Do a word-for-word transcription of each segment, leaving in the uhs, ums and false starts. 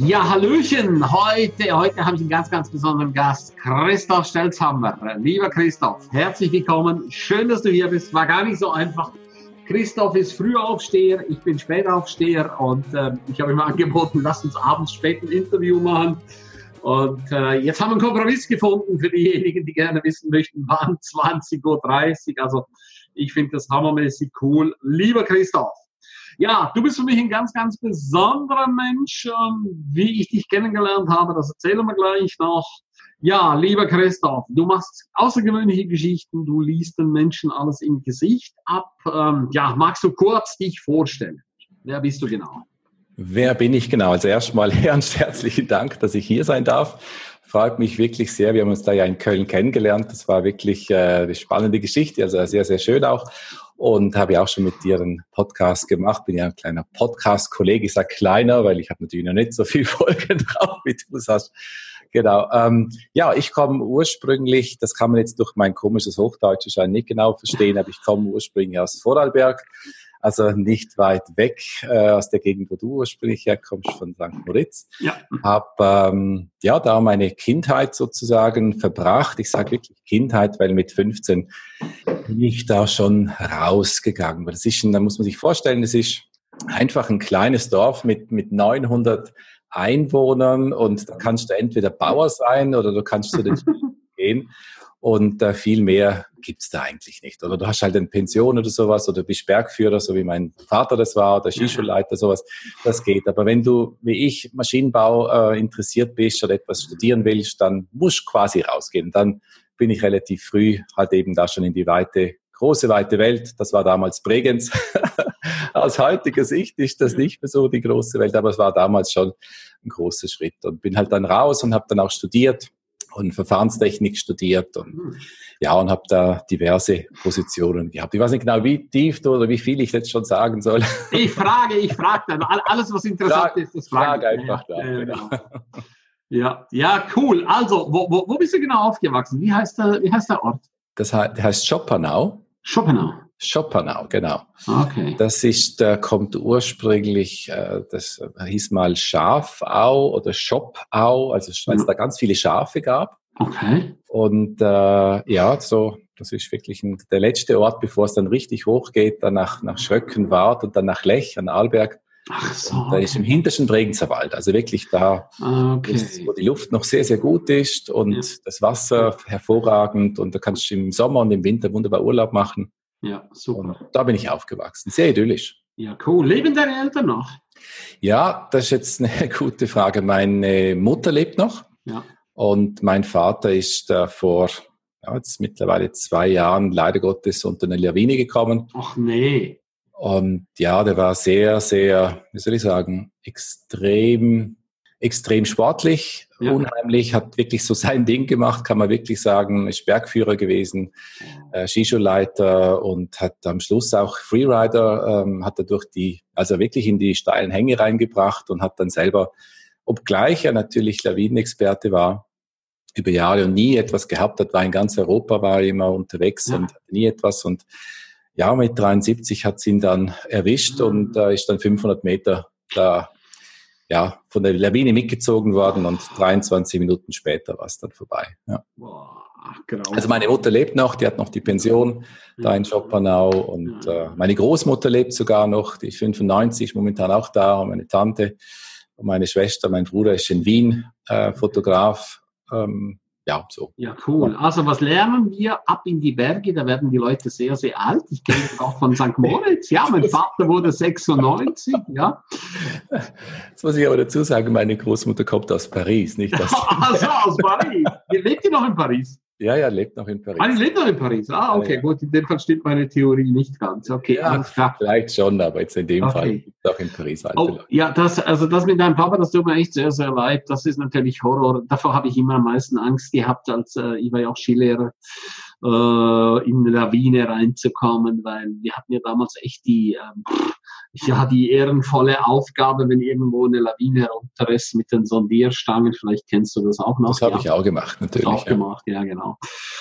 Ja, Hallöchen! Heute, heute habe ich einen ganz, ganz besonderen Gast, Christoph Stelzhammer. Lieber Christoph, herzlich willkommen. Schön, dass du hier bist. War gar nicht so einfach. Christoph ist Frühaufsteher, ich bin Spätaufsteher und äh, ich habe ihm angeboten, lass uns abends spät ein Interview machen. Und äh, jetzt haben wir einen Kompromiss gefunden für diejenigen, die gerne wissen möchten, wann zwanzig Uhr dreißig. Also ich finde das hammermäßig cool. Lieber Christoph, ja, du bist für mich ein ganz, ganz besonderer Mensch. Wie ich dich kennengelernt habe, das erzählen wir gleich noch. Ja, lieber Christoph, du machst außergewöhnliche Geschichten, du liest den Menschen alles im Gesicht ab. Ähm, ja, magst du kurz dich vorstellen? Wer bist du genau? Wer bin ich genau? Also erstmal ganz herzlichen Dank, dass ich hier sein darf. Freut mich wirklich sehr. Wir haben uns da ja in Köln kennengelernt. Das war wirklich äh, eine spannende Geschichte, also sehr, sehr schön auch. Und habe ja auch schon mit dir einen Podcast gemacht. Bin ja ein kleiner Podcast-Kollege. Ich sage kleiner, weil ich habe natürlich noch nicht so viele Folgen drauf, wie du es hast. Genau. Ähm, ja, ich komme ursprünglich, das kann man jetzt durch mein komisches Hochdeutsch wahrscheinlich nicht genau verstehen, aber ich komme ursprünglich aus Vorarlberg. Also nicht weit weg äh, aus der Gegend, wo du ursprünglich herkommst, von Sankt Moritz. Ja. Habe ähm, ja da meine Kindheit sozusagen verbracht. Ich sage wirklich Kindheit, weil mit fünfzehn bin ich da schon rausgegangen. Das ist, da muss man sich vorstellen, es ist einfach ein kleines Dorf mit mit neunhundert Einwohnern und da kannst du entweder Bauer sein oder du kannst zu den Schulen gehen. Und äh, viel mehr gibt's da eigentlich nicht. Oder du hast halt eine Pension oder sowas oder bist Bergführer, so wie mein Vater das war, oder Skischulleiter, sowas. Das geht. Aber wenn du, wie ich, Maschinenbau äh, interessiert bist oder etwas studieren willst, dann musst du quasi rausgehen. Dann bin ich relativ früh halt eben da schon in die weite, große, weite Welt. Das war damals Bregenz. Aus heutiger Sicht ist das nicht mehr so die große Welt, aber es war damals schon ein großer Schritt. Und bin halt dann raus und habe dann auch studiert. Und Verfahrenstechnik studiert und ja, und habe da diverse Positionen gehabt. Ich weiß nicht genau, wie tief du oder wie viel ich jetzt schon sagen soll. Ich frage, ich frage dann. Alles, was interessant frag, ist, das frage frag einfach ja, da. Ja, genau. ja, ja, cool. Also, wo, wo, wo bist du genau aufgewachsen? Wie heißt der, wie heißt der Ort? Das heißt, der heißt Schoppernau. Schoppernau. Schoppernau, genau. Okay. Das ist, äh, kommt ursprünglich, äh, das hieß mal Schafau oder Schoppau, also weil es da ganz viele Schafe gab. Okay. Und äh, ja, so, das ist wirklich ein, der letzte Ort, bevor es dann richtig hochgeht, dann nach, nach Schröckenwart und dann nach Lech an Arlberg. Ach so. Und da ist im hintersten Bregenzer Wald, also wirklich da, okay. wo die Luft noch sehr, sehr gut ist und ja. das Wasser hervorragend und da kannst du im Sommer und im Winter wunderbar Urlaub machen. Ja, super. Und da bin ich aufgewachsen. Sehr idyllisch. Ja, cool. Leben deine Eltern noch? Ja, das ist jetzt eine gute Frage. Meine Mutter lebt noch. Ja. Und mein Vater ist äh, vor ja, jetzt mittlerweile zwei Jahren leider Gottes unter eine Lawine gekommen. Ach nee. Und ja, der war sehr, sehr, wie soll ich sagen, extrem, extrem sportlich, ja. unheimlich, hat wirklich so sein Ding gemacht, kann man wirklich sagen, ist Bergführer gewesen, äh, Skischulleiter und hat am Schluss auch Freerider, ähm, hat er durch die, also wirklich in die steilen Hänge reingebracht und hat dann selber, obgleich er natürlich Lawinenexperte war, über Jahre und nie etwas gehabt hat, war in ganz Europa, war er immer unterwegs ja. und nie etwas und ja, mit dreiundsiebzig hat es ihn dann erwischt mhm. und äh, ist dann fünfhundert Meter da ja, von der Lawine mitgezogen worden und dreiundzwanzig Minuten später war es dann vorbei. Ja. Boah, genau. Also meine Mutter lebt noch, die hat noch die Pension ja. da in Schoppernau und ja. äh, meine Großmutter lebt sogar noch, die ist fünfundneunzig, momentan auch da, und meine Tante und meine Schwester, mein Bruder ist in Wien, äh, Fotograf, ähm, ja, so. Ja, cool. Also was lernen wir? Ab in die Berge, da werden die Leute sehr, sehr alt. Ich kenne das auch von Sankt Moritz. Ja, mein Vater wurde sechsundneunzig, ja. Jetzt muss ich aber dazu sagen, meine Großmutter kommt aus Paris, nicht aus... Also aus Paris. Lebt ihr noch in Paris? Ja, ja, lebt noch in Paris. Ah, die lebt noch in Paris? Ah, okay, ja, ja. gut. In dem Fall stimmt meine Theorie nicht ganz. Okay, ja, alles klar. Vielleicht schon, aber jetzt in dem okay. Fall gibt es auch in Paris alte oh, Leute. Ja, das, also das mit deinem Papa, das tut mir echt sehr, sehr leid. Das ist natürlich Horror. Davor habe ich immer am meisten Angst gehabt, als äh, ich war ja auch Skilehrer, äh, in eine Lawine reinzukommen, weil wir hatten ja damals echt die, ähm, ja, die ehrenvolle Aufgabe, wenn irgendwo eine Lawine runter ist mit den Sondierstangen. Vielleicht kennst du das auch noch. Das habe ja. ich auch gemacht, natürlich. Auch ja. gemacht, ja, genau.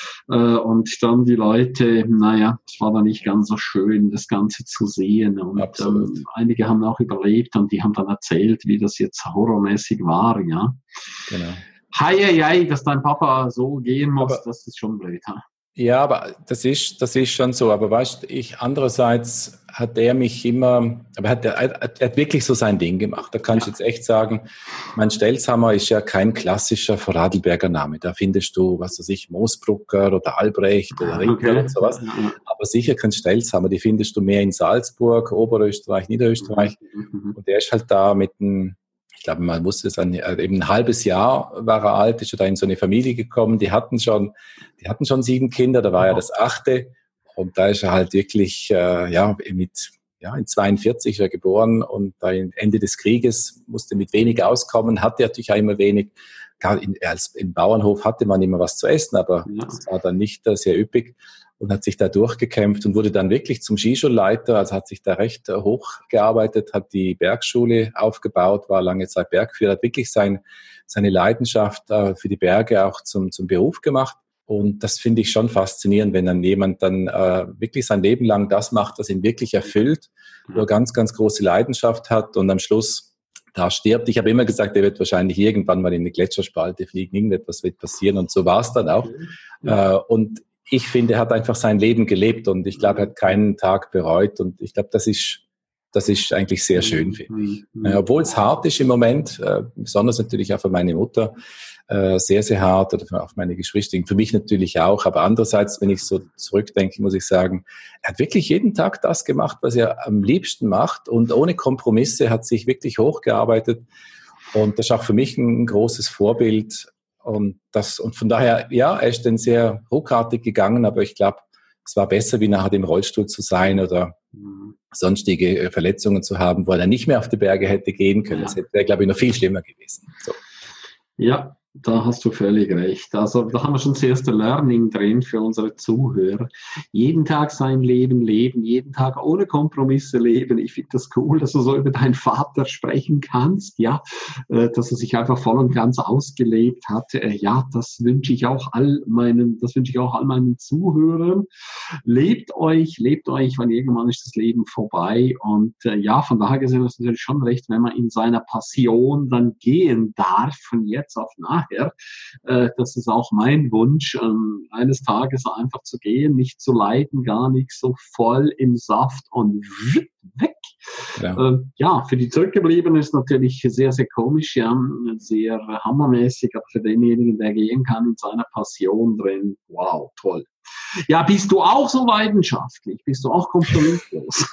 Und dann die Leute, naja, es war dann nicht ganz so schön, das Ganze zu sehen. Und ähm, einige haben auch überlebt und die haben dann erzählt, wie das jetzt horrormäßig war, ja. Genau. Hei, hei, hei, dass dein Papa so gehen muss, aber, das ist schon blöd, ha? Ja, aber das ist, das ist schon so. Aber weißt du, ich, andererseits hat er mich immer, aber hat er, er hat wirklich so sein Ding gemacht. Da kann ja. ich jetzt echt sagen, mein Stelzhammer ist ja kein klassischer Vorarlberger Name. Da findest du, was weiß ich, Moosbrucker oder Albrecht oder Ritter okay. und sowas. Ja. Aber sicher kein Stelzhammer. Die findest du mehr in Salzburg, Oberösterreich, Niederösterreich. Mhm. Und der ist halt da mit einem, ich glaube, man wusste es, ein, eben ein halbes Jahr war er alt, ist er da in so eine Familie gekommen, die hatten schon, die hatten schon sieben Kinder, da war er das achte und da ist er halt wirklich, äh, ja, mit, ja, in zweiundvierzig ist er geboren und da Ende des Krieges musste mit wenig auskommen, hatte natürlich auch immer wenig, gar in, als, im Bauernhof hatte man immer was zu essen, aber ja. das war dann nicht äh, sehr üppig. Und hat sich da durchgekämpft und wurde dann wirklich zum Skischulleiter, also hat sich da recht hochgearbeitet, hat die Bergschule aufgebaut, war lange Zeit Bergführer, hat wirklich sein, seine Leidenschaft äh, für die Berge auch zum, zum Beruf gemacht. Und das finde ich schon faszinierend, wenn dann jemand dann äh, wirklich sein Leben lang das macht, was ihn wirklich erfüllt, wo er ganz, ganz große Leidenschaft hat und am Schluss da stirbt. Ich habe immer gesagt, er wird wahrscheinlich irgendwann mal in eine Gletscherspalte fliegen, irgendetwas wird passieren und so war es dann auch. Ja. Äh, und ich finde, er hat einfach sein Leben gelebt und ich glaube, er hat keinen Tag bereut und ich glaube, das ist, das ist eigentlich sehr schön, finde ich. Äh, obwohl es hart ist im Moment, äh, besonders natürlich auch für meine Mutter, äh, sehr, sehr hart oder für auch meine Geschwister, für mich natürlich auch, aber andererseits, wenn ich so zurückdenke, muss ich sagen, er hat wirklich jeden Tag das gemacht, was er am liebsten macht und ohne Kompromisse hat sich wirklich hochgearbeitet und das ist auch für mich ein großes Vorbild. Und das, und von daher, ja, er ist dann sehr ruckartig gegangen, aber ich glaube, es war besser, wie nachher im Rollstuhl zu sein oder mhm. sonstige Verletzungen zu haben, wo er dann nicht mehr auf die Berge hätte gehen können. Ja. Das wäre, glaube ich, noch viel schlimmer gewesen. So. Ja, da hast du völlig recht. Also da haben wir schon das erste Learning drin für unsere Zuhörer. Jeden Tag sein Leben leben, jeden Tag ohne Kompromisse leben. Ich finde das cool, dass du so über deinen Vater sprechen kannst, ja, dass er sich einfach voll und ganz ausgelebt hat. Ja, das wünsche ich auch all meinen, das wünsche ich auch all meinen Zuhörern. Lebt euch, lebt euch, weil irgendwann ist das Leben vorbei. Und ja, von daher gesehen ist es natürlich schon recht, wenn man in seiner Passion dann gehen darf, von jetzt auf nachher. Äh, das ist auch mein Wunsch, ähm, eines Tages einfach zu gehen, nicht zu leiden, gar nicht so voll im Saft und weg. Ja, äh, ja für die Zurückgebliebenen ist natürlich sehr, sehr komisch, ja, sehr hammermäßig, aber für denjenigen, der gehen kann, in seiner Passion drin, wow, toll. Ja, bist du auch so leidenschaftlich? Bist du auch kompromisslos?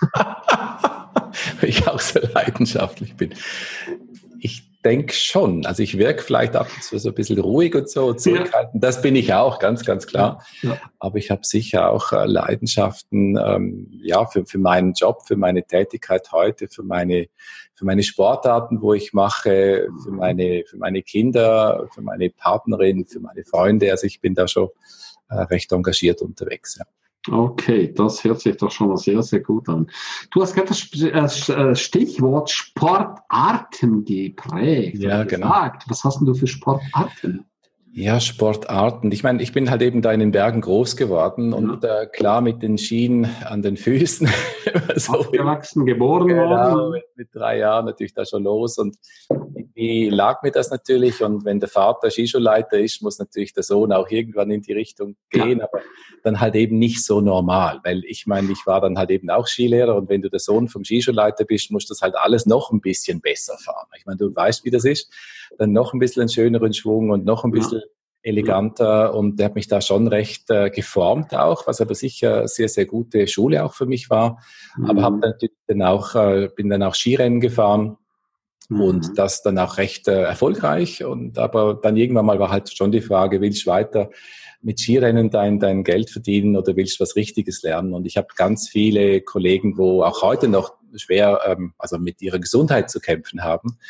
Weil ich auch so leidenschaftlich bin. Ich denke schon. Also ich wirke vielleicht ab und zu so ein bisschen ruhig und so zurückhaltend. Ja. Das bin ich auch, ganz, ganz klar. Ja. Aber ich habe sicher auch äh, Leidenschaften ähm, ja, für, für meinen Job, für meine Tätigkeit heute, für meine, für meine Sportarten, wo ich mache, für meine, für meine Kinder, für meine Partnerin, für meine Freunde. Also ich bin da schon äh, recht engagiert unterwegs. Ja. Okay, das hört sich doch schon mal sehr, sehr gut an. Du hast gerade das Stichwort Sportarten geprägt. Ja, genau. Was hast denn du für Sportarten? Ja, Sportarten. Ich meine, ich bin halt eben da in den Bergen groß geworden und ja. äh, klar mit den Schienen an den Füßen. so Aufgewachsen, geboren genau, worden. Mit, mit drei Jahren natürlich da schon los und irgendwie lag mir das natürlich und wenn der Vater Skischulleiter ist, muss natürlich der Sohn auch irgendwann in die Richtung gehen, ja. aber dann halt eben nicht so normal, weil ich meine, ich war dann halt eben auch Skilehrer und wenn du der Sohn vom Skischulleiter bist, musst du das halt alles noch ein bisschen besser fahren. Ich meine, du weißt, wie das ist, dann noch ein bisschen einen schöneren Schwung und noch ein bisschen ja. eleganter und der hat mich da schon recht äh, geformt auch, was aber sicher sehr, sehr gute Schule auch für mich war, mhm. aber habe natürlich dann auch, äh, bin dann auch Skirennen gefahren mhm. und das dann auch recht äh, erfolgreich und aber dann irgendwann mal war halt schon die Frage, willst du weiter mit Skirennen dein, dein Geld verdienen oder willst du was Richtiges lernen? Und ich habe ganz viele Kollegen, wo auch heute noch schwer, ähm, also mit ihrer Gesundheit zu kämpfen haben.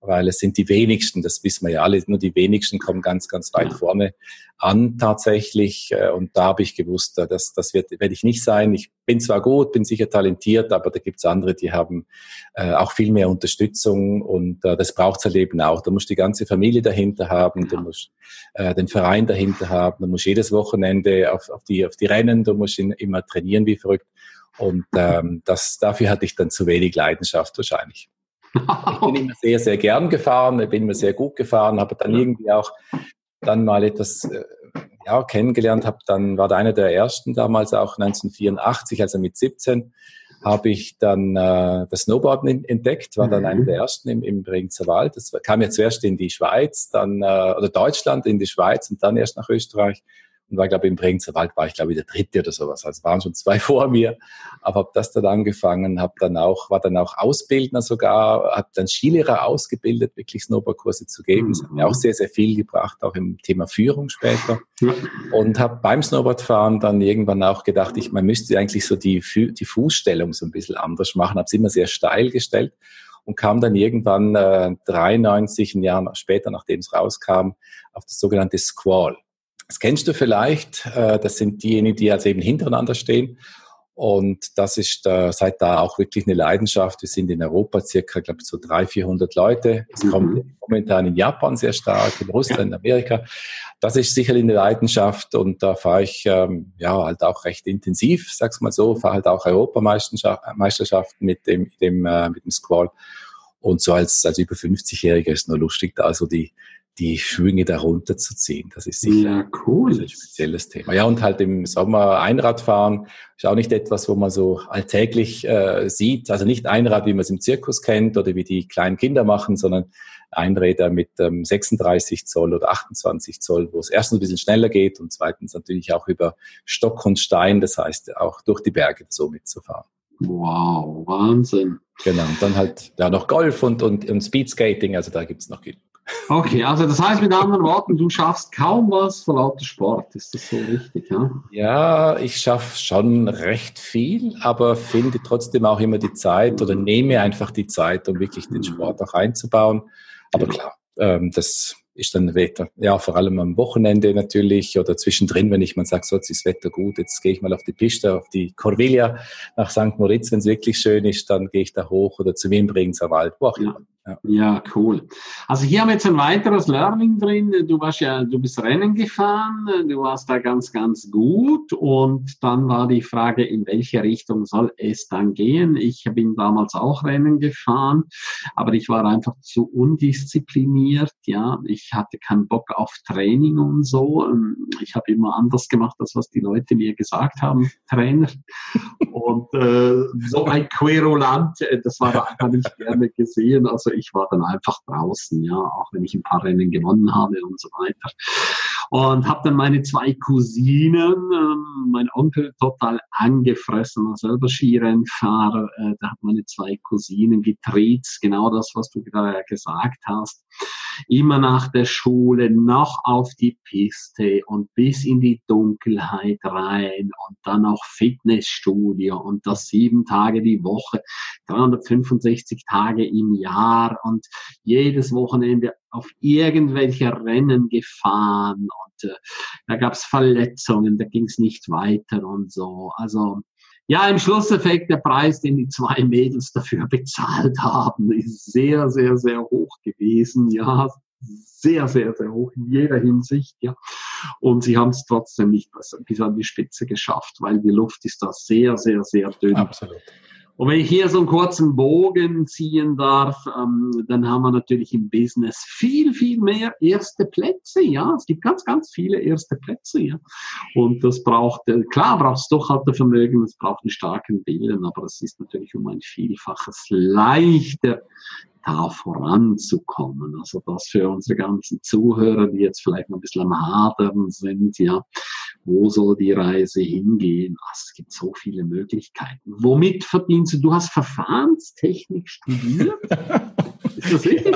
weil es sind die wenigsten, das wissen wir ja alle, nur die wenigsten kommen ganz, ganz weit ja. vorne an tatsächlich. Und da habe ich gewusst, das, das wird, werde ich nicht sein. Ich bin zwar gut, bin sicher talentiert, aber da gibt es andere, die haben äh, auch viel mehr Unterstützung und äh, das braucht es halt eben auch. Da musst du die ganze Familie dahinter haben, ja. du musst äh, den Verein dahinter haben, du musst jedes Wochenende auf, auf, die, auf die Rennen, du musst ihn immer trainieren wie verrückt. Und ähm, das, dafür hatte ich dann zu wenig Leidenschaft wahrscheinlich. Ich bin immer sehr, sehr gern gefahren, bin immer sehr gut gefahren, habe dann irgendwie auch dann mal etwas äh, ja, kennengelernt, habe dann, war da einer der ersten damals auch neunzehnhundertvierundachtzig, also mit siebzehn, habe ich dann äh, das Snowboarden entdeckt, war dann einer der ersten im, im Bregenzer Wald. Das kam ja zuerst in die Schweiz, dann äh, oder Deutschland, in die Schweiz und dann erst nach Österreich. Und war, glaube ich, im Bregenzer Wald war ich, glaube ich, der Dritte oder sowas. Also waren schon zwei vor mir. Aber habe das dann angefangen, habe dann auch, war dann auch Ausbildner sogar, habe dann Skilehrer ausgebildet, wirklich Snowboardkurse zu geben. Das hat mir auch sehr, sehr viel gebracht, auch im Thema Führung später. Und habe beim Snowboardfahren dann irgendwann auch gedacht, ich, man müsste eigentlich so die, die Fußstellung so ein bisschen anders machen. Habe es immer sehr steil gestellt und kam dann irgendwann äh, dreiundneunzig, ein Jahr später, nachdem es rauskam, auf das sogenannte Squall. Das kennst du vielleicht, das sind diejenigen, die also eben hintereinander stehen und das ist äh, seit da auch wirklich eine Leidenschaft. Wir sind in Europa circa, glaube ich, so dreihundert, vierhundert Leute. Es mhm. kommt momentan in Japan sehr stark, in Russland, in Amerika. Das ist sicherlich eine Leidenschaft und da fahre ich ähm, ja halt auch recht intensiv, sag's mal so, fahre halt auch Europameisterschaften mit dem, dem, äh, mit dem Squall und so als, als über fünfzigjähriger ist nur lustig, da also die die Schwünge da runterzuziehen. Das ist sicher ja, cool. ein spezielles Thema. Ja, und halt im Sommer Einradfahren ist auch nicht etwas, wo man so alltäglich äh, sieht. Also nicht Einrad, wie man es im Zirkus kennt oder wie die kleinen Kinder machen, sondern Einräder mit ähm, sechsunddreißig Zoll oder achtundzwanzig Zoll, wo es erstens ein bisschen schneller geht und zweitens natürlich auch über Stock und Stein, das heißt auch durch die Berge so mitzufahren. Wow, Wahnsinn. Genau, und dann halt ja noch Golf und, und, und Speedskating, also da gibt's noch genug. Okay, also das heißt mit anderen Worten, du schaffst kaum was vor lauter Sport. Ist das so richtig? Ja, ja ich schaffe schon recht viel, aber finde trotzdem auch immer die Zeit oder nehme einfach die Zeit, um wirklich den Sport auch einzubauen. Aber klar, ähm, das ist dann Wetter. Ja, vor allem am Wochenende natürlich oder zwischendrin, wenn ich mal sage, so, jetzt ist das Wetter gut, jetzt gehe ich mal auf die Piste, auf die Corviglia nach Sankt Moritz, wenn es wirklich schön ist, dann gehe ich da hoch oder zu mir im Bregenzer Wald, wo auch immer. Ja. ja, cool. Also hier haben wir jetzt ein weiteres Learning drin. Du warst ja, du bist Rennen gefahren, du warst da ganz, ganz gut und dann war die Frage, in welche Richtung soll es dann gehen? Ich bin damals auch Rennen gefahren, aber ich war einfach zu undiszipliniert, ja. Ich hatte keinen Bock auf Training und so. Ich habe immer anders gemacht, als was die Leute mir gesagt haben, Trainer. Und äh, so ein Querulant, das war da einfach nicht gerne gesehen. Also ich war dann einfach draußen, ja, auch wenn ich ein paar Rennen gewonnen habe und so weiter. Und habe dann meine zwei Cousinen, äh, mein Onkel total angefressen, selber Skirennfahrer, äh, da hat meine zwei Cousinen getriezt, genau das, was du gerade gesagt hast. Immer nach der Schule noch auf die Piste und bis in die Dunkelheit rein und dann auch Fitnessstudio und das sieben Tage die Woche, dreihundertfünfundsechzig Tage im Jahr und jedes Wochenende auf irgendwelche Rennen gefahren und äh, da gab's Verletzungen, da ging's nicht weiter und so. Also ja, im Schlusseffekt der Preis, den die zwei Mädels dafür bezahlt haben, ist sehr, sehr, sehr hoch gewesen. Ja, sehr, sehr, sehr hoch in jeder Hinsicht. Ja, und sie haben es trotzdem nicht bis an die Spitze geschafft, weil die Luft ist da sehr, sehr, sehr dünn. Absolut. Und wenn ich hier so einen kurzen Bogen ziehen darf, ähm, dann haben wir natürlich im Business viel, viel mehr erste Plätze, ja. Es gibt ganz, ganz viele erste Plätze, ja. Und das braucht, äh, klar braucht es Durchhaltevermögen, es braucht einen starken Willen, aber es ist natürlich um ein Vielfaches leichter, da voranzukommen. Also das für unsere ganzen Zuhörer, die jetzt vielleicht noch ein bisschen am Hadern sind, ja. Wo soll die Reise hingehen? Ach, es gibt so viele Möglichkeiten. Womit verdienst du? Du hast Verfahrenstechnik studiert? Ist das richtig?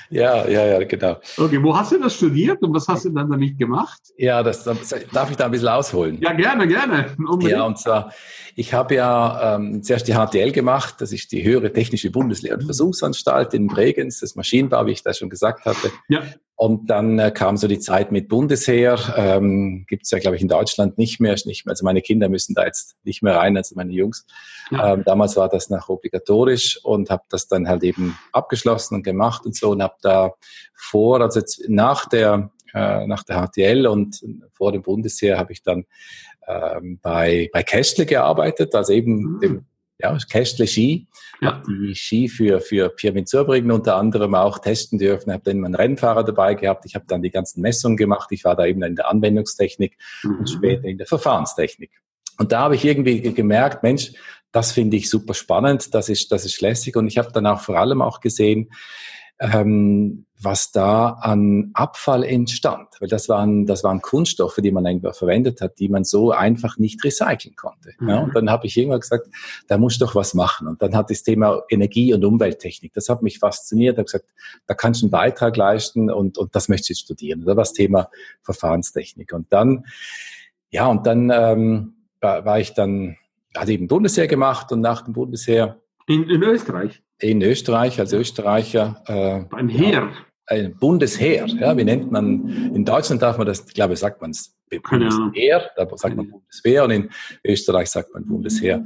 Ja, ja, ja, genau. Okay, wo hast du das studiert und was hast du dann damit gemacht? Ja, das, das darf ich da ein bisschen ausholen. Ja, gerne, gerne. Ja, Unbedingt. und zwar, ich habe ja ähm, zuerst die H T L gemacht, das ist die Höhere Technische Bundeslehr- und Versuchsanstalt in Bregenz, das Maschinenbau, wie ich das schon gesagt hatte. Ja. Und dann äh, kam so die Zeit mit Bundesheer, ähm, gibt es ja, glaube ich, in Deutschland nicht mehr, ist nicht mehr. Also meine Kinder müssen da jetzt nicht mehr rein, also meine Jungs. Ja. Ähm, damals war das noch obligatorisch und habe das dann halt eben abgeschlossen und gemacht und so und habe da vor, also jetzt nach der äh, nach der H T L und vor dem Bundesheer habe ich dann ähm, bei bei Kästle gearbeitet, also eben dem ja, Kästle Ski. Ja. Habe die Ski für für Pirmin Zurbriggen unter anderem auch testen dürfen. Habe dann einen Rennfahrer dabei gehabt. Ich habe dann die ganzen Messungen gemacht. Ich war da eben in der Anwendungstechnik Mhm. und später in der Verfahrenstechnik. Und da habe ich irgendwie gemerkt, Mensch, das finde ich super spannend. Das ist das ist lässig. Und ich habe dann auch vor allem auch gesehen, ähm, was da an Abfall entstand. Weil das waren, das waren Kunststoffe, die man einfach verwendet hat, die man so einfach nicht recyceln konnte. Mhm. Ja, und dann habe ich irgendwann gesagt, da muss ich doch was machen. Und dann hat das Thema Energie- und Umwelttechnik, das hat mich fasziniert. Ich habe gesagt, da kannst du einen Beitrag leisten und, und das möchte ich jetzt studieren. Das war das Thema Verfahrenstechnik. Und dann, ja, und dann ähm, war, war ich dann, hatte eben Bundesheer gemacht und nach dem Bundesheer In, in Österreich? In Österreich, als Österreicher. Äh, Beim Heer? Ein Bundesheer, ja, wie nennt man, in Deutschland darf man das, ich glaube, sagt man es Bundesheer, da sagt man Bundeswehr und in Österreich sagt man Bundesheer.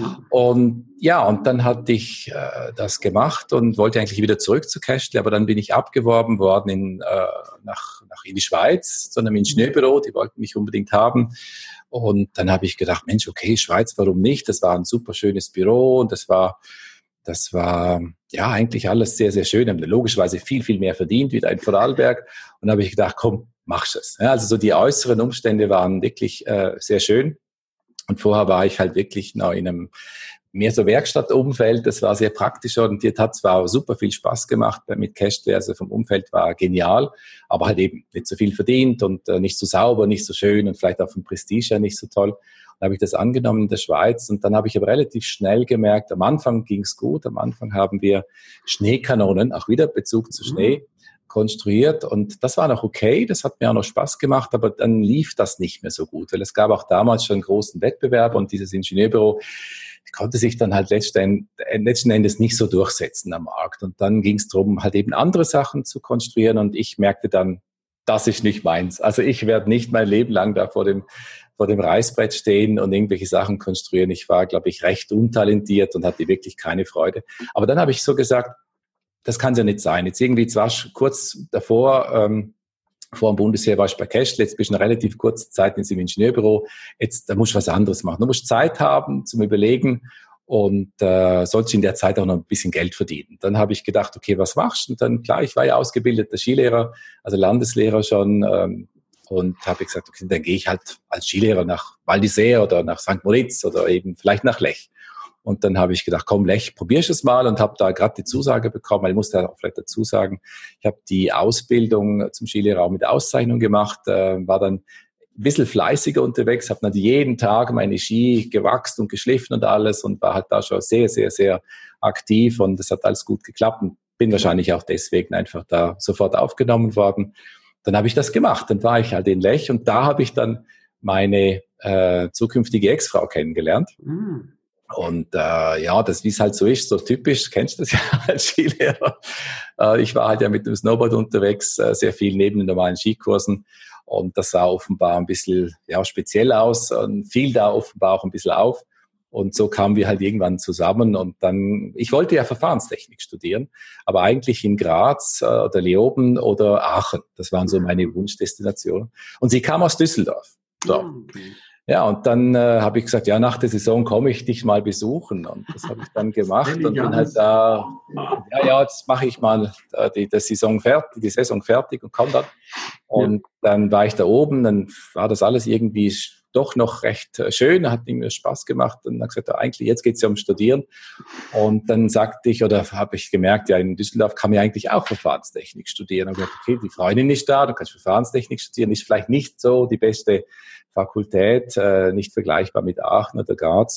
Und ja, und dann hatte ich äh, das gemacht und wollte eigentlich wieder zurück zu Kästle, aber dann bin ich abgeworben worden in, äh, nach, nach in die Schweiz, zu einem Ingenieurbüro, die wollten mich unbedingt haben. Und dann habe ich gedacht, Mensch, okay, Schweiz, warum nicht? Das war ein super schönes Büro und das war Das war ja eigentlich alles sehr, sehr schön. Haben logischerweise viel, viel mehr verdient wie in Vorarlberg. Und da habe ich gedacht, komm, mach's es. Ja, also so die äußeren Umstände waren wirklich äh, sehr schön. Und vorher war ich halt wirklich noch in einem mehr so Werkstattumfeld. Das war sehr praktisch orientiert, hat zwar super viel Spaß gemacht mit Kästle, also vom Umfeld war genial, aber halt eben nicht so viel verdient und äh, nicht so sauber, nicht so schön und vielleicht auch vom Prestige her nicht so toll. Dann habe ich das angenommen in der Schweiz und dann habe ich aber relativ schnell gemerkt, am Anfang ging es gut, am Anfang haben wir Schneekanonen, auch wieder Bezug zu Schnee, konstruiert und das war noch okay, das hat mir auch noch Spaß gemacht, aber dann lief das nicht mehr so gut, weil es gab auch damals schon einen großen Wettbewerb und dieses Ingenieurbüro konnte sich dann halt letzten, letzten Endes nicht so durchsetzen am Markt und dann ging es darum, halt eben andere Sachen zu konstruieren und ich merkte dann, das ist nicht meins. Also ich werde nicht mein Leben lang da vor dem vor dem Reißbrett stehen und irgendwelche Sachen konstruieren. Ich war, glaube ich, recht untalentiert und hatte wirklich keine Freude. Aber dann habe ich so gesagt, das kann es ja nicht sein. Jetzt irgendwie zwar kurz davor, ähm, vor dem Bundesheer war ich bei Kästle, jetzt bist du eine relativ kurze Zeit in im Ingenieurbüro. Jetzt, da musst du was anderes machen. Du musst Zeit haben zum Überlegen und äh, sollst in der Zeit auch noch ein bisschen Geld verdienen. Dann habe ich gedacht, okay, was machst du? Und dann, klar, ich war ja ausgebildeter Skilehrer, also Landeslehrer schon, ähm, und habe gesagt, okay, dann gehe ich halt als Skilehrer nach Val d'Isère oder nach Sankt Moritz oder eben vielleicht nach Lech. Und dann habe ich gedacht, komm Lech, probierst es mal und habe da gerade die Zusage bekommen, weil ich muss da auch vielleicht dazu sagen, ich habe die Ausbildung zum Skilehrer auch mit Auszeichnung gemacht, äh, war dann ein bisschen fleißiger unterwegs, habe dann jeden Tag meine Ski gewachst und geschliffen und alles und war halt da schon sehr, sehr, sehr aktiv und das hat alles gut geklappt und bin wahrscheinlich auch deswegen einfach da sofort aufgenommen worden. Dann habe ich das gemacht. Dann war ich halt in Lech und da habe ich dann meine äh, zukünftige Ex-Frau kennengelernt. Mhm. Und äh, ja, das wie es halt so ist, so typisch, kennst du das ja als Skilehrer. Äh, ich war halt ja mit dem Snowboard unterwegs, äh, sehr viel neben den normalen Skikursen. Und das sah offenbar ein bisschen ja, speziell aus und fiel da offenbar auch ein bisschen auf. Und so kamen wir halt irgendwann zusammen und dann, ich wollte ja Verfahrenstechnik studieren, aber eigentlich in Graz äh, oder Leoben oder Aachen. Das waren so meine Wunschdestinationen. Und sie kam aus Düsseldorf. So. Okay. Ja, und dann äh, habe ich gesagt, ja, nach der Saison komme ich dich mal besuchen. Und das habe ich dann gemacht und bin halt da, ja, ja, jetzt mache ich mal äh, die, die, Saison fertig, die Saison fertig und komme dann. Und ja. Dann war ich da oben, dann war das alles irgendwie doch noch recht schön, hat mir Spaß gemacht und dann gesagt, eigentlich jetzt geht's ja um Studieren. Und dann sagte ich, oder habe ich gemerkt, ja, in Düsseldorf kann man ja eigentlich auch Verfahrenstechnik studieren. Und ich gesagt, okay, die Freundin ist da, du kannst Verfahrenstechnik studieren, ist vielleicht nicht so die beste Fakultät, äh, nicht vergleichbar mit Aachen oder Graz.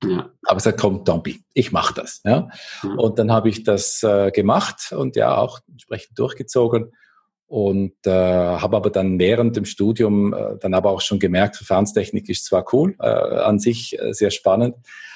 Ja. Aber ich gesagt, komm, Dompi, ich mache das. Ja? Mhm. Und dann habe ich das äh, gemacht und ja auch entsprechend durchgezogen und äh, habe aber dann während dem Studium äh, dann aber auch schon gemerkt, Verfahrenstechnik ist zwar cool, äh, an sich äh, sehr spannend,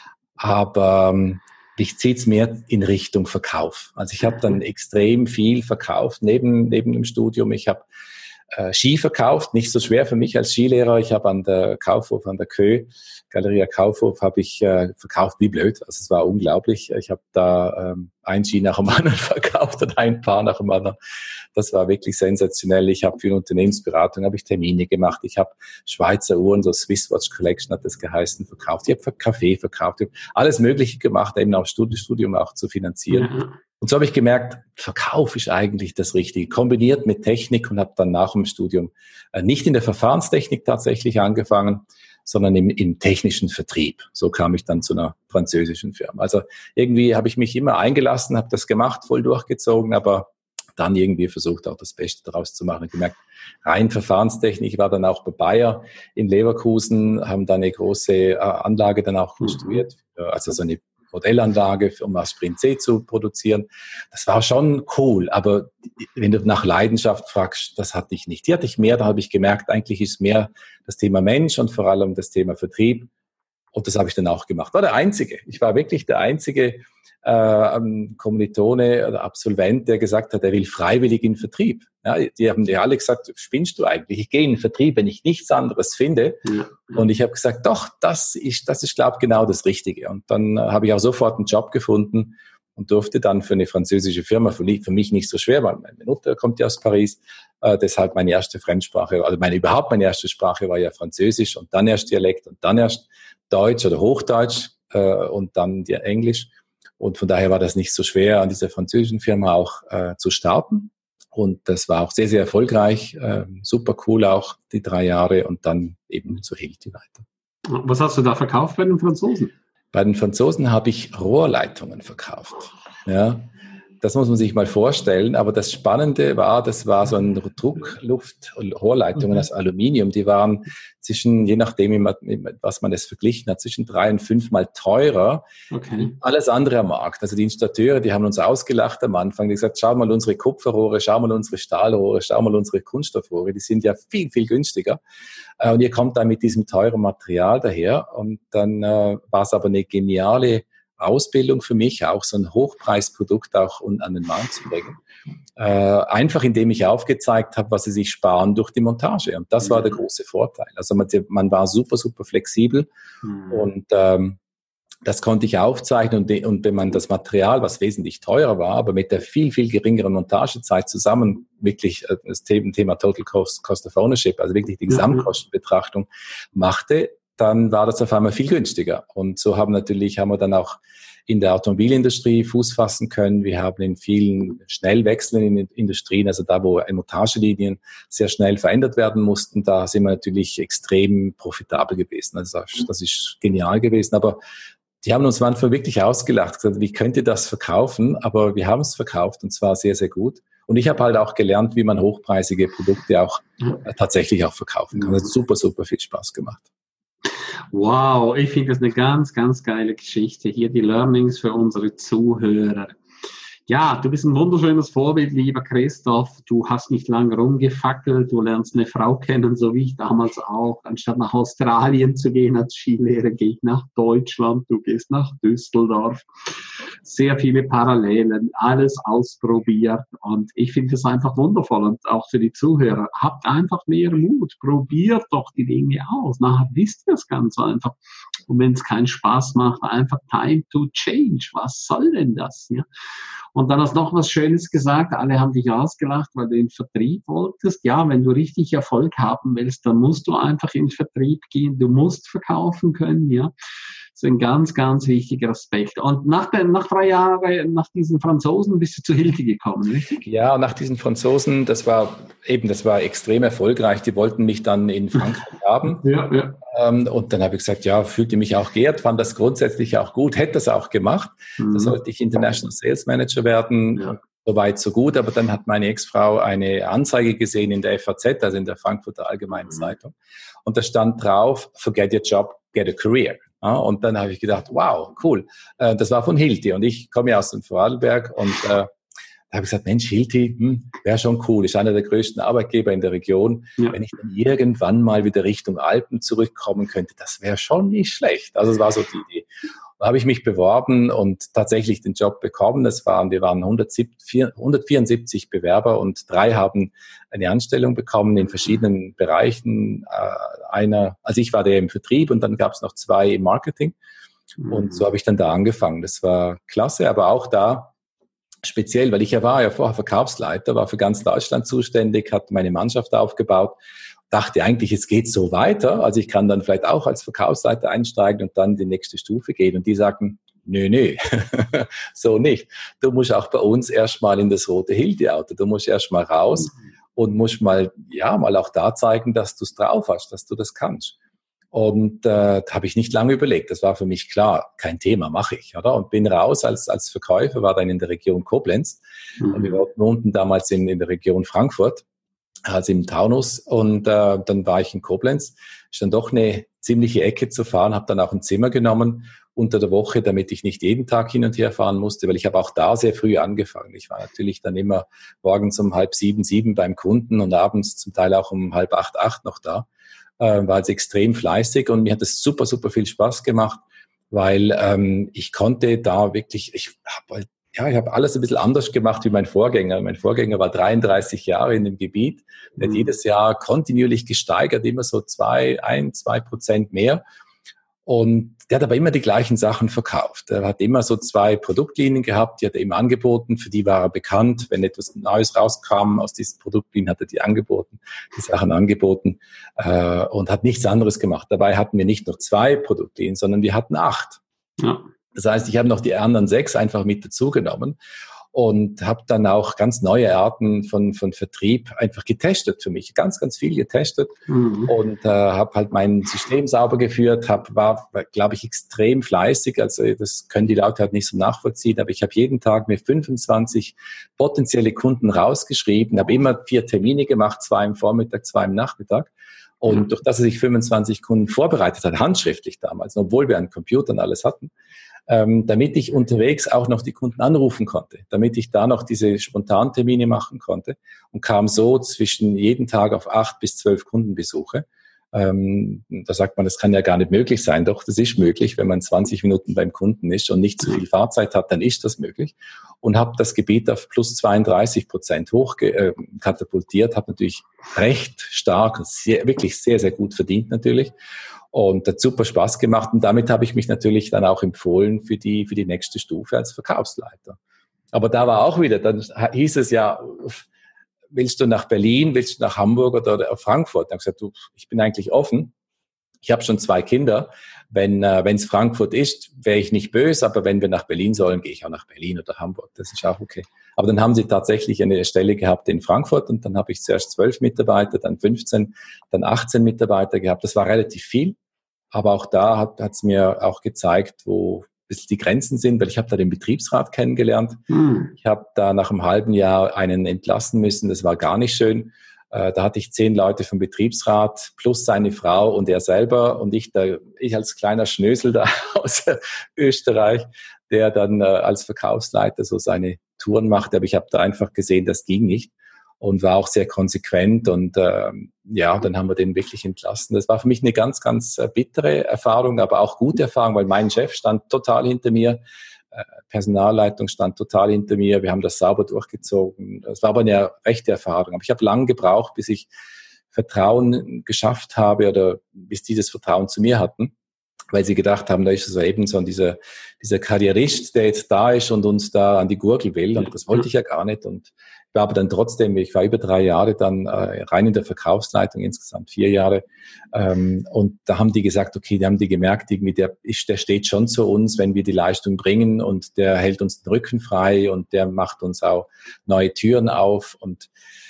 aber ähm, mich zieht es mehr in Richtung Verkauf. Also ich habe dann extrem viel verkauft neben, neben dem Studium. Ich habe äh, Ski verkauft, nicht so schwer für mich als Skilehrer. Ich habe an der Kaufhof, an der Kö, Galeria Kaufhof, habe ich äh, verkauft wie blöd. Also es war unglaublich. Ich habe da ähm, ein Ski nach dem anderen verkauft und ein Paar nach dem anderen. Das war wirklich sensationell. Ich habe für eine Unternehmensberatung habe ich Termine gemacht. Ich habe Schweizer Uhren, so Swiss Watch Collection hat das geheißen, verkauft. Ich habe Kaffee verkauft. Ich habe alles Mögliche gemacht, eben auch Studium auch zu finanzieren. Ja. Und so habe ich gemerkt, Verkauf ist eigentlich das Richtige, kombiniert mit Technik und habe dann nach dem Studium äh, nicht in der Verfahrenstechnik tatsächlich angefangen, sondern im, im technischen Vertrieb. So kam ich dann zu einer französischen Firma. Also irgendwie habe ich mich immer eingelassen, habe das gemacht, voll durchgezogen, aber dann irgendwie versucht, auch das Beste daraus zu machen. Ich habe gemerkt, rein Verfahrenstechnik, ich war dann auch bei Bayer in Leverkusen, haben da eine große äh, Anlage dann auch konstruiert, mhm. also so eine Modellanlage, um Aspirin C zu produzieren. Das war schon cool, aber wenn du nach Leidenschaft fragst, das hatte ich nicht. Die hatte ich mehr, da habe ich gemerkt, eigentlich ist mehr das Thema Mensch und vor allem das Thema Vertrieb. Und das habe ich dann auch gemacht. War der Einzige. Ich war wirklich der einzige äh, Kommilitone oder Absolvent, der gesagt hat, er will freiwillig in Vertrieb. Ja, die haben dir alle gesagt, spinnst du eigentlich? Ich gehe in den Vertrieb, wenn ich nichts anderes finde. Ja. Und ich habe gesagt, doch, das ist, das ist, glaube ich, genau das Richtige. Und dann äh, habe ich auch sofort einen Job gefunden und durfte dann für eine französische Firma, für mich, für mich nicht so schwer, weil meine Mutter kommt ja aus Paris, äh, deshalb meine erste Fremdsprache, also meine überhaupt meine erste Sprache war ja Französisch und dann erst Dialekt und dann erst Deutsch oder Hochdeutsch äh, und dann die Englisch. Und von daher war das nicht so schwer, an dieser französischen Firma auch äh, zu starten. Und das war auch sehr, sehr erfolgreich, äh, super cool auch die drei Jahre und dann eben zu Hilti weiter. Was hast du da verkauft bei den Franzosen? Bei den Franzosen habe ich Rohrleitungen verkauft. Ja, das muss man sich mal vorstellen. Aber das Spannende war, das war so ein Druckluft- und Rohrleitungen aus Aluminium. Die waren zwischen, je nachdem, was man das verglichen hat, zwischen drei und fünfmal teurer. Okay. Alles andere am Markt. Also die Installateure, die haben uns ausgelacht am Anfang. Die gesagt, schau mal unsere Kupferrohre, schau mal unsere Stahlrohre, schau mal unsere Kunststoffrohre. Die sind ja viel, viel günstiger. Und ihr kommt dann mit diesem teuren Material daher. Und dann äh, war es aber eine geniale Ausbildung für mich, auch so ein Hochpreisprodukt auch an den Markt zu bringen. Äh, einfach indem ich aufgezeigt habe, was sie sich sparen durch die Montage. Und das war der große Vorteil. Also man, man war super, super flexibel mhm. und ähm, das konnte ich aufzeichnen. Und, de, und wenn man das Material, was wesentlich teurer war, aber mit der viel, viel geringeren Montagezeit zusammen wirklich äh, das Thema, Thema Total Cost, Cost of Ownership, also wirklich die Gesamtkostenbetrachtung machte, dann war das auf einmal viel günstiger. Und so haben natürlich, haben wir dann auch in der Automobilindustrie Fuß fassen können. Wir haben in vielen schnell wechselnden Industrien, also da, wo Montagelinien sehr schnell verändert werden mussten, da sind wir natürlich extrem profitabel gewesen. Also das ist genial gewesen. Aber die haben uns manchmal wirklich ausgelacht, gesagt, wie könnt ihr das verkaufen? Aber wir haben es verkauft und zwar sehr, sehr gut. Und ich habe halt auch gelernt, wie man hochpreisige Produkte auch äh, tatsächlich auch verkaufen kann. Das hat super, super viel Spaß gemacht. Wow, ich finde das eine ganz, ganz geile Geschichte. Hier die Learnings für unsere Zuhörer. Ja, du bist ein wunderschönes Vorbild, lieber Christoph. Du hast nicht lange rumgefackelt. Du lernst eine Frau kennen, so wie ich damals auch. Anstatt nach Australien zu gehen als Skilehrer, gehe ich nach Deutschland. Du gehst nach Düsseldorf. Sehr viele Parallelen, alles ausprobiert. Und ich finde das einfach wundervoll. Und auch für die Zuhörer, habt einfach mehr Mut. Probiert doch die Dinge aus. Nachher wisst ihr es ganz einfach. Und wenn es keinen Spaß macht, einfach time to change. Was soll denn das? Ja? Und dann hast du noch was Schönes gesagt. Alle haben dich ausgelacht, weil du in den Vertrieb wolltest. Ja, wenn du richtig Erfolg haben willst, dann musst du einfach in den Vertrieb gehen. Du musst verkaufen können, ja. Das ist ein ganz, ganz wichtiger Aspekt. Und nach, den, nach drei Jahren, nach diesen Franzosen bist du zu Hilti gekommen, richtig? Ja, nach diesen Franzosen, das war eben, das war extrem erfolgreich. Die wollten mich dann in Frankreich haben. Ja, ja. Ähm, und dann habe ich gesagt, ja, fühlte mich auch geehrt, fand das grundsätzlich auch gut, hätte das auch gemacht. Mhm. Da sollte ich International Sales Manager werden. Ja. Soweit, so gut. Aber dann hat meine Ex-Frau eine Anzeige gesehen in der F A Z, also in der Frankfurter Allgemeinen mhm. Zeitung. Und da stand drauf, forget your job, get a career. Ja, und dann habe ich gedacht, wow, cool. Äh, das war von Hilti und ich komme ja aus dem Vorarlberg und äh, da habe ich gesagt, Mensch, Hilti, hm, wäre schon cool, ist einer der größten Arbeitgeber in der Region. Ja. Wenn ich dann irgendwann mal wieder Richtung Alpen zurückkommen könnte, das wäre schon nicht schlecht. Also das war so die Idee. Da habe ich mich beworben und tatsächlich den Job bekommen. Das waren, wir waren hundertvierundsiebzig Bewerber und drei haben eine Anstellung bekommen in verschiedenen Bereichen. Einer, also ich war der im Vertrieb und dann gab es noch zwei im Marketing. Und so habe ich dann da angefangen. Das war klasse, aber auch da speziell, weil ich ja war ja vorher Verkaufsleiter, war für ganz Deutschland zuständig, hatte meine Mannschaft aufgebaut, dachte eigentlich, es geht so weiter, also ich kann dann vielleicht auch als Verkaufsleiter einsteigen und dann die nächste Stufe gehen. Und die sagten, nö, nö, so nicht. Du musst auch bei uns erstmal in das rote Hilti-Auto, du musst erstmal raus und musst mal, ja, mal auch da zeigen, dass du es drauf hast, dass du das kannst. Und äh, da habe ich nicht lange überlegt. Das war für mich klar, kein Thema, mache ich, oder? Und bin raus als als Verkäufer, war dann in der Region Koblenz. Mhm. Und wir wohnten damals in, in der Region Frankfurt, also im Taunus. Und äh, dann war ich in Koblenz. Ist dann doch eine ziemliche Ecke zu fahren, habe dann auch ein Zimmer genommen unter der Woche, damit ich nicht jeden Tag hin und her fahren musste, weil ich habe auch da sehr früh angefangen. Ich war natürlich dann immer morgens um halb sieben, sieben beim Kunden und abends zum Teil auch um halb acht, acht noch da. Äh, war jetzt extrem fleißig und mir hat es super, super viel Spaß gemacht, weil ähm, ich konnte da wirklich, ich habe halt, ja, ich habe alles ein bisschen anders gemacht wie mein Vorgänger. Mein Vorgänger war dreiunddreißig Jahre in dem Gebiet, der hat mhm. jedes Jahr kontinuierlich gesteigert, immer so zwei, ein, zwei Prozent mehr. Und der hat aber immer die gleichen Sachen verkauft. Er hat immer so zwei Produktlinien gehabt, die hat er immer angeboten, für die war er bekannt. Wenn etwas Neues rauskam aus diesen Produktlinien, hat er die angeboten, die Sachen angeboten äh, und hat nichts anderes gemacht. Dabei hatten wir nicht nur zwei Produktlinien, sondern wir hatten acht. Ja. Das heißt, ich habe noch die anderen sechs einfach mit dazugenommen und habe dann auch ganz neue Arten von von Vertrieb einfach getestet für mich, ganz, ganz viel getestet mhm. und äh, habe halt mein System sauber geführt, hab, war, glaube ich, extrem fleißig, also das können die Leute halt nicht so nachvollziehen, aber ich habe jeden Tag mir fünfundzwanzig potenzielle Kunden rausgeschrieben, habe immer vier Termine gemacht, zwei im Vormittag, zwei im Nachmittag. Und mhm. durch das er sich fünfundzwanzig Kunden vorbereitet hat, handschriftlich damals, obwohl wir einen Computer und alles hatten, Ähm, damit ich unterwegs auch noch die Kunden anrufen konnte, damit ich da noch diese Spontantermine machen konnte und kam so zwischen jeden Tag auf acht bis zwölf Kundenbesuche. Ähm, da sagt man, das kann ja gar nicht möglich sein. Doch, das ist möglich, wenn man zwanzig Minuten beim Kunden ist und nicht zu viel Fahrzeit hat, dann ist das möglich. Und habe das Gebiet auf plus zweiunddreißig Prozent hoch äh, katapultiert, habe natürlich recht stark, sehr, wirklich sehr, sehr gut verdient natürlich. Und hat super Spaß gemacht und damit habe ich mich natürlich dann auch empfohlen für die, für die nächste Stufe als Verkaufsleiter. Aber da war auch wieder, dann hieß es ja, willst du nach Berlin, willst du nach Hamburg oder Frankfurt? Dann habe ich gesagt, du, ich bin eigentlich offen. Ich habe schon zwei Kinder. Wenn äh, wenn es Frankfurt ist, wäre ich nicht böse, aber wenn wir nach Berlin sollen, gehe ich auch nach Berlin oder Hamburg. Das ist auch okay. Aber dann haben sie tatsächlich eine Stelle gehabt in Frankfurt und dann habe ich zuerst zwölf Mitarbeiter, dann fünfzehn, dann achtzehn Mitarbeiter gehabt. Das war relativ viel. Aber auch da hat es mir auch gezeigt, wo ein bisschen die Grenzen sind, weil ich habe da den Betriebsrat kennengelernt. Mhm. Ich habe da nach einem halben Jahr einen entlassen müssen. Das war gar nicht schön. Äh, da hatte ich zehn Leute vom Betriebsrat plus seine Frau und er selber und ich, da, ich als kleiner Schnösel da aus Österreich, der dann äh, als Verkaufsleiter so seine Touren machte. Aber ich habe da einfach gesehen, das ging nicht. Und war auch sehr konsequent und äh, ja, dann haben wir den wirklich entlassen. Das war für mich eine ganz, ganz äh, bittere Erfahrung, aber auch gute Erfahrung, weil mein Chef stand total hinter mir, äh, Personalleitung stand total hinter mir, wir haben das sauber durchgezogen. Das war aber eine rechte Erfahrung. Aber ich habe lange gebraucht, bis ich Vertrauen geschafft habe oder bis die das Vertrauen zu mir hatten, weil sie gedacht haben, da ist so eben so dieser, dieser Karrierist, der jetzt da ist und uns da an die Gurgel will. Und das wollte ich ja gar nicht. Und ich war aber dann trotzdem, ich war über drei Jahre dann äh, rein in der Verkaufsleitung, insgesamt vier Jahre. Ähm, und da haben die gesagt, okay, die haben die gemerkt, irgendwie der, ist, der steht schon zu uns, wenn wir die Leistung bringen und der hält uns den Rücken frei und der macht uns auch neue Türen auf. Und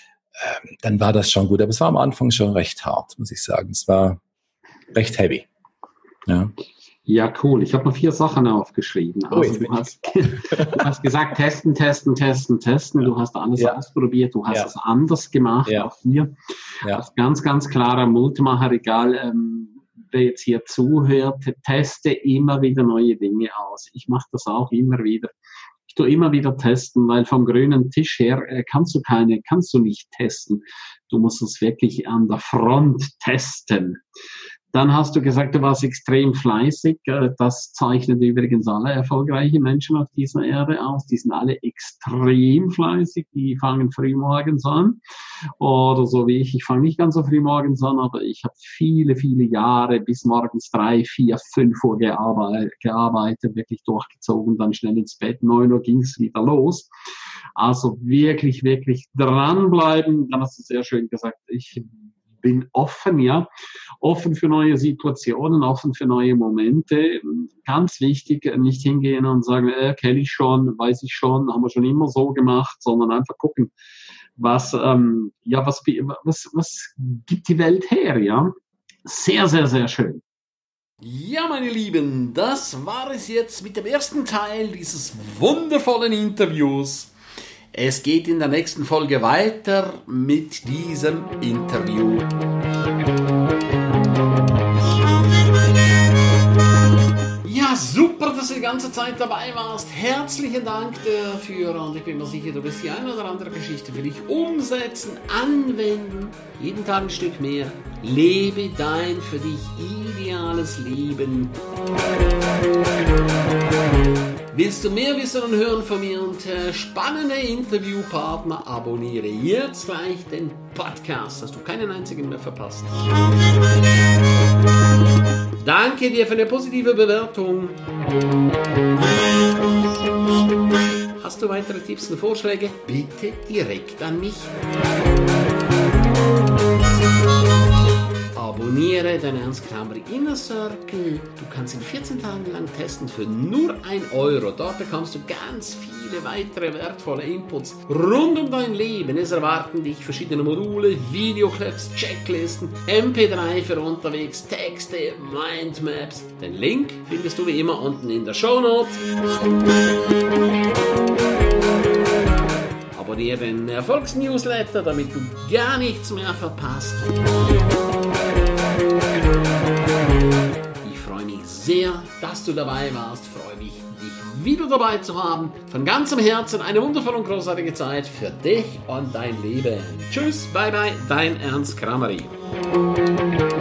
ähm, dann war das schon gut. Aber es war am Anfang schon recht hart, muss ich sagen. Es war recht heavy. Ja. Ja, cool. Ich habe noch vier Sachen aufgeschrieben. Also oh, du, hast, du hast gesagt, testen, testen, testen, testen. Du hast alles ja. ausprobiert. Du hast ja. es anders gemacht, ja. auch hier. Ja. Das ganz, ganz klarer Mutmacher, egal ähm, der jetzt hier zuhört, teste immer wieder neue Dinge aus. Ich mache das auch immer wieder. Ich tue immer wieder testen, weil vom grünen Tisch her äh, kannst du keine, kannst du nicht testen. Du musst es wirklich an der Front testen. Dann hast du gesagt, du warst extrem fleißig. Das zeichnet übrigens alle erfolgreichen Menschen auf dieser Erde aus. Die sind alle extrem fleißig. Die fangen frühmorgens an. Oder so wie ich. Ich fange nicht ganz so frühmorgens an, aber ich habe viele, viele Jahre bis morgens drei, vier, fünf Uhr gearbeitet, gearbeitet, wirklich durchgezogen, dann schnell ins Bett. Neun Uhr ging es wieder los. Also wirklich, wirklich dranbleiben. Dann hast du sehr schön gesagt, ich bin offen, ja, offen für neue Situationen, offen für neue Momente. Ganz wichtig, nicht hingehen und sagen, äh, kenne ich schon, weiß ich schon, haben wir schon immer so gemacht, sondern einfach gucken, was, ähm, ja, was, was, was gibt die Welt her, ja. Sehr, sehr, sehr schön. Ja, meine Lieben, das war es jetzt mit dem ersten Teil dieses wundervollen Interviews. Es geht in der nächsten Folge weiter mit diesem Interview. Ja, super, dass du die ganze Zeit dabei warst. Herzlichen Dank dafür und ich bin mir sicher, du wirst die eine oder andere Geschichte für dich umsetzen, anwenden. Jeden Tag ein Stück mehr. Lebe dein für dich ideales Leben. Willst du mehr wissen und hören von mir und äh, spannende Interviewpartner, abonniere jetzt gleich den Podcast, dass du keinen einzigen mehr verpasst. Danke dir für eine positive Bewertung. Hast du weitere Tipps und Vorschläge? Bitte direkt an mich. Abonniere den Ernst Krameri Inner Circle. Du kannst ihn vierzehn Tage lang testen für nur ein Euro. Dort bekommst du ganz viele weitere wertvolle Inputs rund um dein Leben. Es erwarten dich verschiedene Module, Videoclips, Checklisten, M P drei für unterwegs, Texte, Mindmaps. Den Link findest du wie immer unten in der Shownote. Abonniere den Erfolgsnewsletter, damit du gar nichts mehr verpasst. Ich freue mich sehr, dass du dabei warst. Ich freue mich, dich wieder dabei zu haben. Von ganzem Herzen eine wundervolle und großartige Zeit für dich und dein Leben. Tschüss, bye bye, dein Ernst Krameri.